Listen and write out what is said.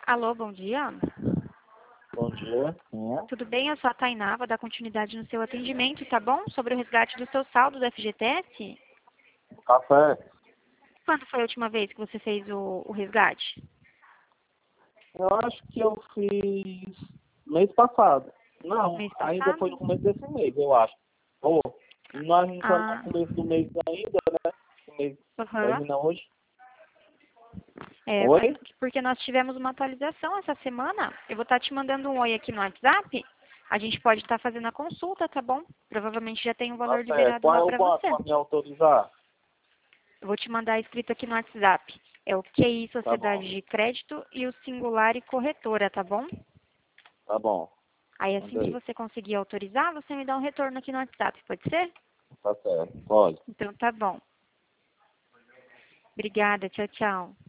Alô, bom dia. Bom dia. Sim. Tudo bem? Eu sou a Tainá, vou dar continuidade no seu atendimento, tá bom? Sobre o resgate do seu saldo do FGTS. Café. Quando foi a última vez que você fez o resgate? Eu acho que eu fiz mês passado. Não, Mês ainda foi passado? no começo desse mês, eu acho. Ô, nós não estamos no Ah, começo do mês ainda, né? O mês aham. termina hoje. É, Oi? porque nós tivemos uma atualização essa semana. Eu vou estar te mandando um oi aqui no WhatsApp. A gente pode estar fazendo a consulta, tá bom? Provavelmente já tem um Tá valor certo. liberado Qual lá é o pra banco você. para me autorizar? Eu vou te mandar escrito aqui no WhatsApp. É o QI Tá Sociedade bom. de Crédito e o Singular e Corretora, tá bom? Tá bom. Aí assim Manda que aí. você conseguir autorizar, você me dá um retorno aqui no WhatsApp, pode ser? Tá certo. Pode. Então tá bom. Obrigada, tchau, tchau.